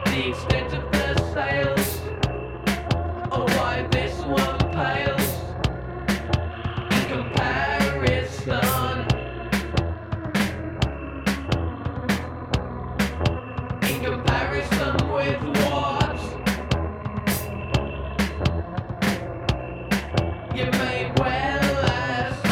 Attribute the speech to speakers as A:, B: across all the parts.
A: the extent of the sales, or why this one pales in comparison. In comparison with what? You may well ask.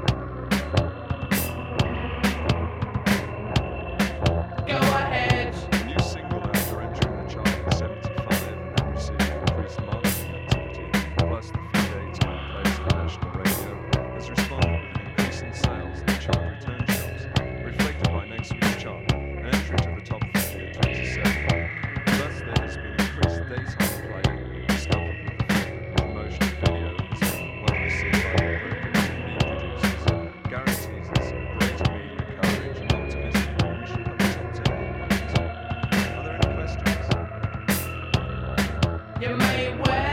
A: Go ahead.
B: A new single after entering the chart at 75 and receiving increased marketing activity, plus the few dates when placed on national radio, has responded with an increase in sales and chart return shows, reflected by next week's chart, an entry to the top 50 at 27. Thus, there has been increased daytime play, discovered with the fact that the promotional video has been well received by the appropriate TV producers, guarantees us greater media coverage and optimistic that we should have a top 10 hit by next week. Are there any questions?
A: You may well